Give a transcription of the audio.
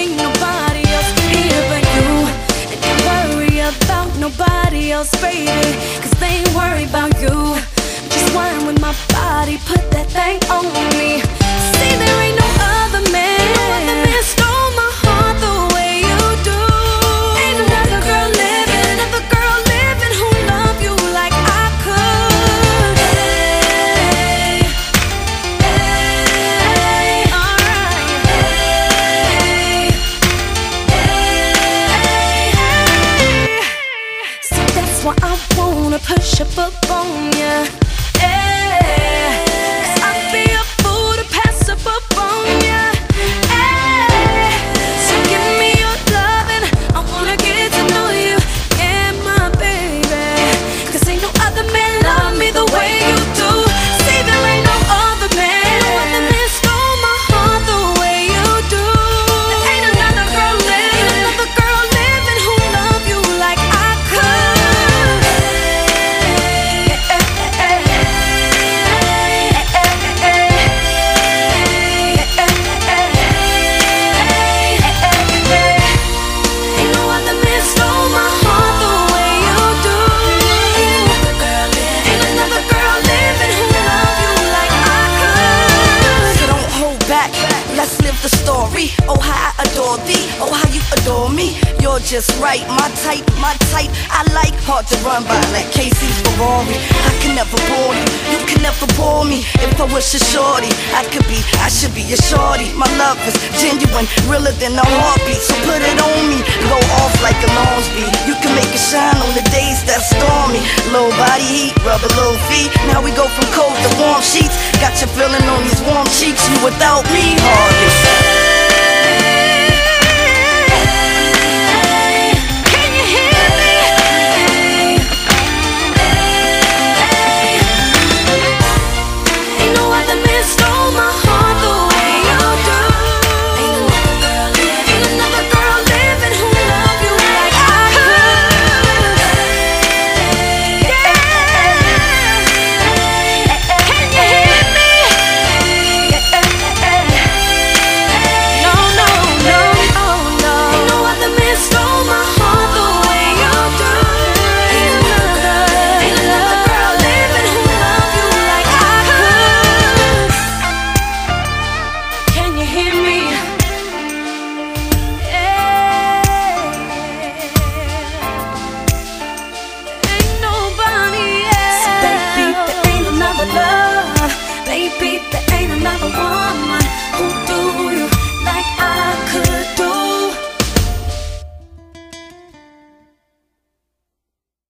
ain't nobody else here but you. And don't worry about nobody else, baby, cause they ain't worried about you. Just whine with my body, put that thing on me. See, there ain't no other man. No other man stole my heart the way you do. Ain't another girl living, another girl living who love you like I could. Hey, hey, alright. Hey, hey, hey. See, that's why I wanna push up on ya. Let's live the story. Oh, how I adore thee. Oh, how you adore me. You're just right, my type, my type. I like hard to run by like Casey's Ferrari. I can never bore you, you can never bore me. If I was a shorty, I should be a shorty. My love is genuine, realer than a heartbeat. So put it on me, go off like alarms beat. You can make it shine on the days that's stormy. Low body heat, rub a little feet. Now we go from cold to warm sheets. Got you feeling on these warm cheeks. You without me, hardly.